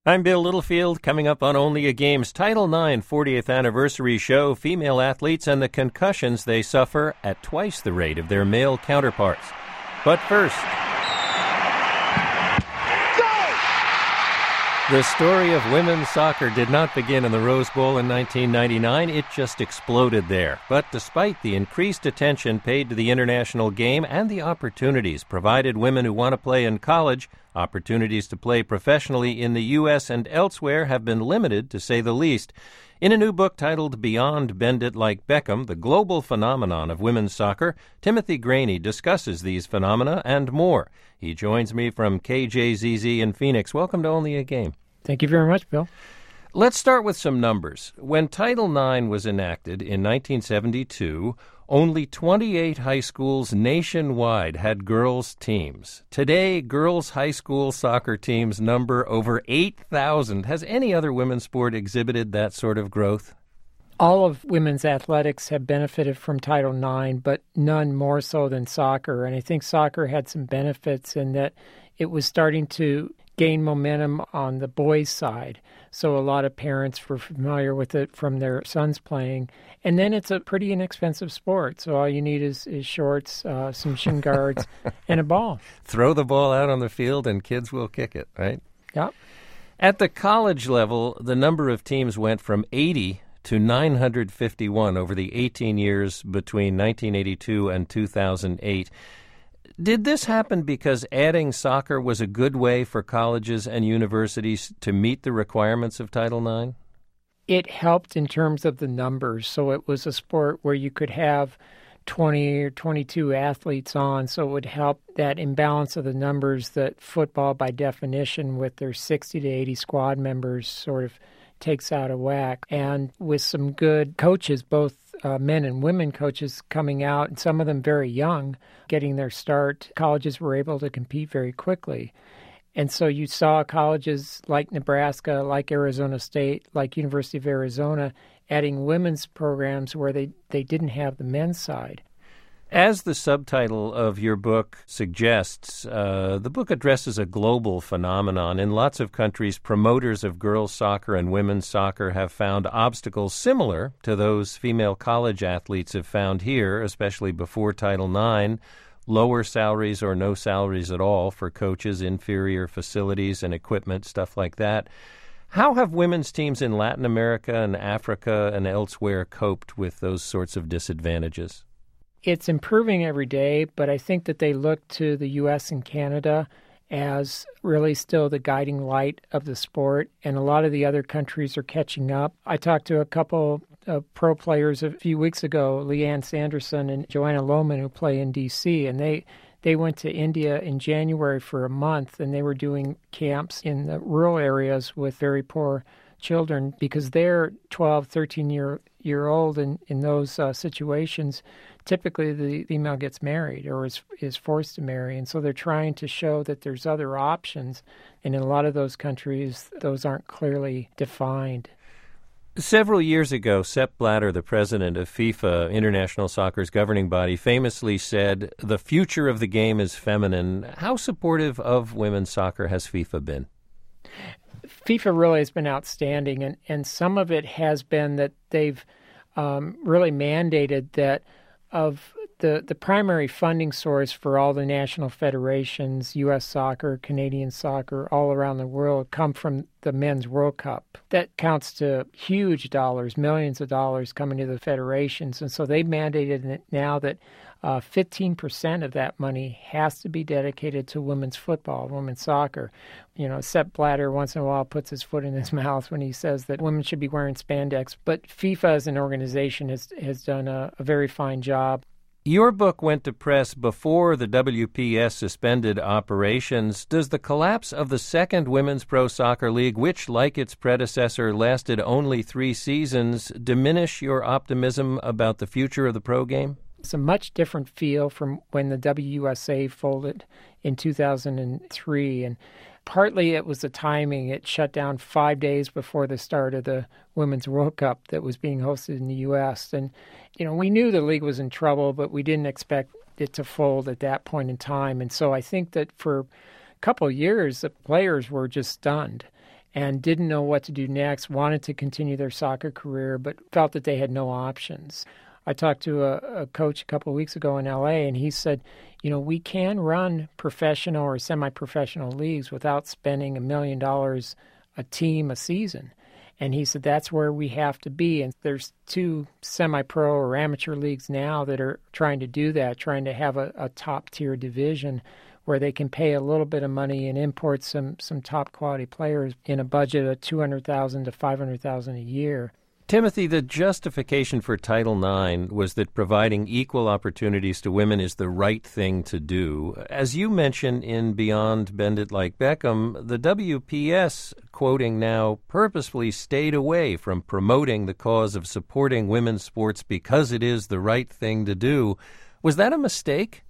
I'm Bill Littlefield. Coming up on Only a Game's Title IX 40th Anniversary Show, female athletes and the concussions they suffer at twice the rate of their male counterparts. But first, the story of women's soccer did not begin in the Rose Bowl in 1999. It just exploded there. But despite the increased attention paid to the international game and the opportunities provided women who want to play in college, opportunities to play professionally in the U.S. and elsewhere have been limited, to say the least. In a new book titled Beyond Bend It Like Beckham, The Global Phenomenon of Women's Soccer, Timothy Graney discusses these phenomena and more. He joins me from KJZZ in Phoenix. Welcome to Only a Game. Thank you very much, Bill. Let's start with some numbers. When Title IX was enacted in 1972, only 28 high schools nationwide had girls' teams. Today, girls' high school soccer teams number over 8,000. Has any other women's sport exhibited that sort of growth? All of women's athletics have benefited from Title IX, but none more so than soccer. And I think soccer had some benefits in that it was starting to gain momentum on the boys' side. So a lot of parents were familiar with it from their sons playing. And then it's a pretty inexpensive sport. So all you need is shorts, some shin guards, and a ball. Throw the ball out on the field and kids will kick it, right? Yep. At the college level, the number of teams went from 80 to 951 over the 18 years between 1982 and 2008. Did this happen because adding soccer was a good way for colleges and universities to meet the requirements of Title IX? It helped in terms of the numbers. So it was a sport where you could have 20 or 22 athletes on, so it would help that imbalance of the numbers that football, by definition, with their 60 to 80 squad members, sort of takes out of whack. And with some good coaches, both men and women coaches coming out, and some of them very young, getting their start, colleges were able to compete very quickly. And so you saw colleges like Nebraska, like Arizona State, like University of Arizona, adding women's programs where they didn't have the men's side. As the subtitle of your book suggests, the book addresses a global phenomenon. In lots of countries, promoters of girls' soccer and women's soccer have found obstacles similar to those female college athletes have found here, especially before Title IX. Lower salaries or no salaries at all for coaches, inferior facilities and equipment, stuff like that. How have women's teams in Latin America and Africa and elsewhere coped with those sorts of disadvantages? It's improving every day, but I think that they look to the U.S. and Canada as really still the guiding light of the sport, and a lot of the other countries are catching up. I talked to a couple of pro players a few weeks ago, Leanne Sanderson and Joanna Lohman, who play in D.C., and they went to India in January for a month, and they were doing camps in the rural areas with very poor children because they're 12, 13-year-old in those situations. Typically, the female gets married or is forced to marry, and so they're trying to show that there's other options. And in a lot of those countries, those aren't clearly defined. Several years ago, Sepp Blatter, the president of FIFA, International Soccer's governing body, famously said, "The future of the game is feminine." How supportive of women's soccer has FIFA been? FIFA really has been outstanding, and some of it has been that they've really mandated that of the primary funding source for all the national federations, U.S. soccer, Canadian soccer, all around the world, come from the Men's World Cup. That counts to huge dollars, millions of dollars coming to the federations. And so they mandated it now that 15% of that money has to be dedicated to women's football, women's soccer. You know, Sepp Blatter once in a while puts his foot in his mouth when he says that women should be wearing spandex. But FIFA as an organization has done a very fine job. Your book went to press before the WPS suspended operations. Does the collapse of the second Women's Pro Soccer League, which, like its predecessor, lasted only 3 seasons, diminish your optimism about the future of the pro game? It's a much different feel from when the WUSA folded in 2003, and partly it was the timing. It shut down 5 days before the start of the Women's World Cup that was being hosted in the U.S. And, you know, we knew the league was in trouble, but we didn't expect it to fold at that point in time. And so I think that for a couple of years, the players were just stunned. and didn't know what to do next, wanted to continue their soccer career, but felt that they had no options. I talked to a coach a couple of weeks ago in L.A., and he said, we can run professional or semi-professional leagues without spending $1 million a team a season. And he said that's where we have to be. And there's 2 semi-pro or amateur leagues now that are trying to do that, trying to have a top-tier division where they can pay a little bit of money and import some top-quality players in a budget of $200,000 to $500,000 a year. Timothy, the justification for Title IX was that providing equal opportunities to women is the right thing to do. As you mentioned in Beyond Bend It Like Beckham, the WPS, quoting now, purposefully stayed away from promoting the cause of supporting women's sports because it is the right thing to do. Was that a mistake?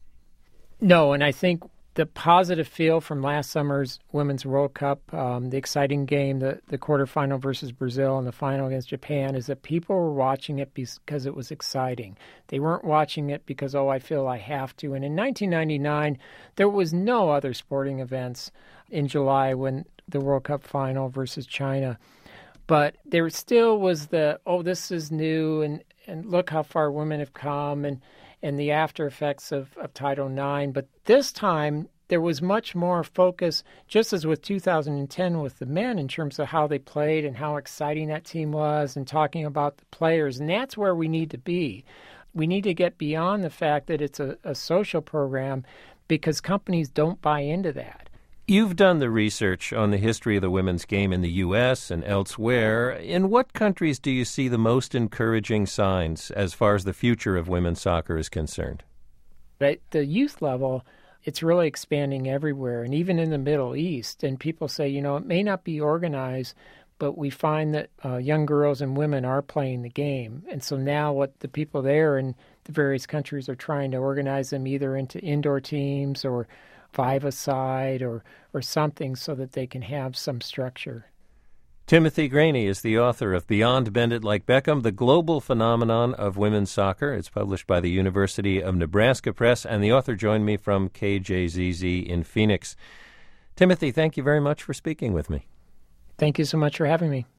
No, and I think the positive feel from last summer's Women's World Cup, the exciting game, the quarterfinal versus Brazil and the final against Japan, is that people were watching it because it was exciting. They weren't watching it because, I feel I have to. And in 1999, there was no other sporting events in July when the World Cup final versus China. But there still was this is new, and look how far women have come, and the after effects of Title IX. But this time, there was much more focus, just as with 2010 with the men, in terms of how they played and how exciting that team was and talking about the players. And that's where we need to be. We need to get beyond the fact that it's a social program because companies don't buy into that. You've done the research on the history of the women's game in the U.S. and elsewhere. In what countries do you see the most encouraging signs as far as the future of women's soccer is concerned? At the youth level, it's really expanding everywhere, and even in the Middle East. And people say, it may not be organized, but we find that young girls and women are playing the game. And so now what the people there in the various countries are trying to organize them either into indoor teams or five-a-side or something so that they can have some structure. Timothy Graney is the author of Beyond Bend It Like Beckham, the global phenomenon of women's soccer. It's published by the University of Nebraska Press, and the author joined me from KJZZ in Phoenix. Timothy, thank you very much for speaking with me. Thank you so much for having me.